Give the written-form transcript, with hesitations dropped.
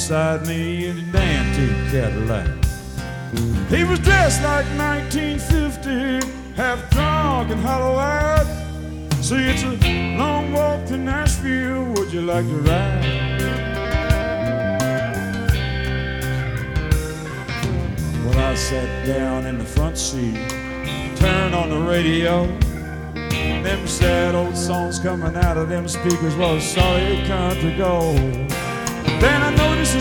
beside me in an antique Cadillac. He was dressed like 1950, half drunk and hollow-eyed. See, it's a long walk to Nashville, would you like to ride? Well, I sat down in the front seat, turned on the radio. Them sad old songs coming out of them speakers was solid country gold. Then I noticed